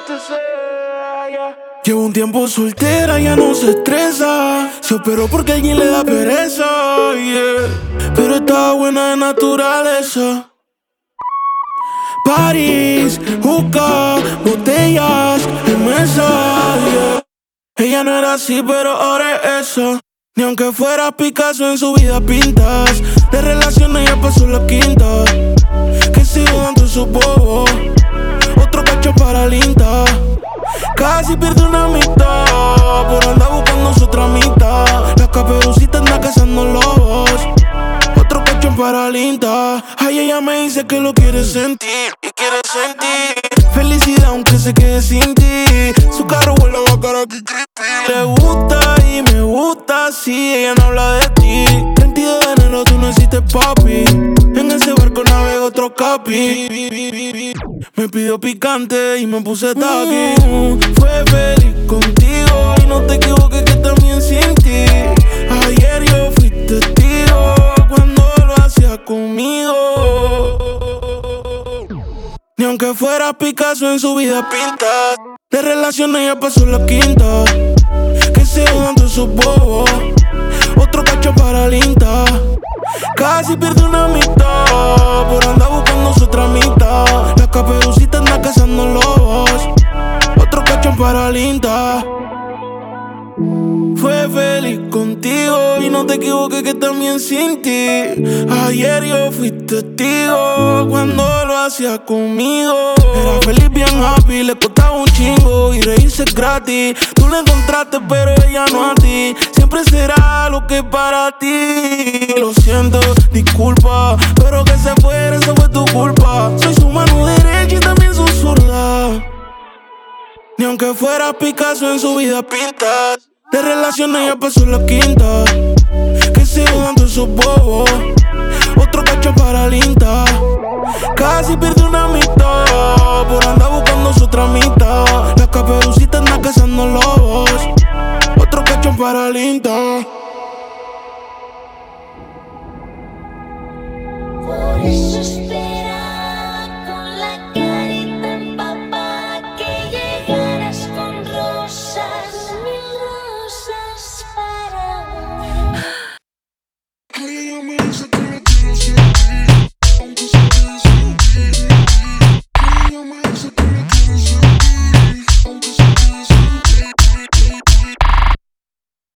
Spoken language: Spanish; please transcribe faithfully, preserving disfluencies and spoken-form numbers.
Llevo un tiempo soltera, ya no se estresa. Se operó porque alguien le da pereza, yeah. Pero está buena de naturaleza. París, hookah, botellas en mesa, yeah. Ella no era así, pero ahora es eso. Ni aunque fuera Picasso, en su vida pintas. De relaciones ya pasó la quinta. Que sigo dando su bobo. Otro cacho para Linda. Casi pierde una mitad por andar buscando su otra mitad. La caperucita anda cazando lobos. Otro cacho para Linda. Ay, ella me dice que lo quiere sentir y quiere sentir felicidad aunque se quede sin ti. Su carro vuela la cara que creepy. Le gusta y me gusta si ella no habla de ti. veintidós de enero tú no hiciste papi. En ese barco navega otro capi. Me pidió picante y me puse taqui. mm, Fue feliz contigo y no te equivoques que también sin ti. Ayer yo fui testigo cuando lo hacía conmigo. Ni aunque fuera Picasso, en su vida pinta. De relaciones ya pasó la quinta. Que sigo dando sus bobos. Otro cacho para Linda. Casi pierde una mitad por andar buscando su otra mitad. La caperucita anda cazando lobos. Otro cacho para Linda. Fue feliz contigo y no te equivoques que también sin ti. Ayer yo fui testigo cuando lo hacía conmigo. Era feliz, bien happy, le costaba un chingo y reírse es gratis. Tú la encontraste pero ella no a ti. Siempre será lo que para ti. Lo siento, disculpa, pero que se fuera, eso fue tu culpa. Soy su mano derecha y también su zurda. Ni aunque fuera Picasso, en su vida pintas. De relaciones ya pasó la quinta. Que sigo dando sus bobos. Otro cacho para Linda. Casi pierde una mitad por andar buscando su otra mitad. La caperucita anda cazando lobos. Otro cacho para Linda. Por eso esperaba con la carita empapada que llegaras con rosas, mil rosas para mí. Ay, ella me dice que lo quiere sentir, aunque se quede sin ti. Ay, ella me dice que lo